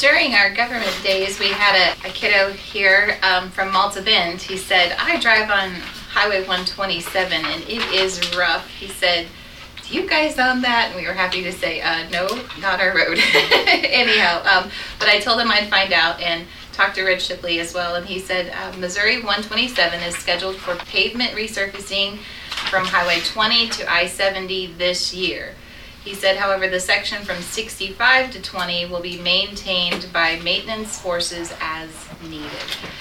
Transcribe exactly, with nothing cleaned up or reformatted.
During our government days, we had a, a kiddo here um, from Malta Bend. He said, I drive on Highway one twenty-seven and it is rough. He said, do you guys own that? And we were happy to say, uh, no, not our road. Anyhow, um, but I told him I'd find out and talked to Rich Shipley as well. And he said, uh, Missouri one twenty-seven is scheduled for pavement resurfacing from Highway twenty to I seventy this year. He said, however, the section from sixty-five to twenty will be maintained by maintenance forces as needed.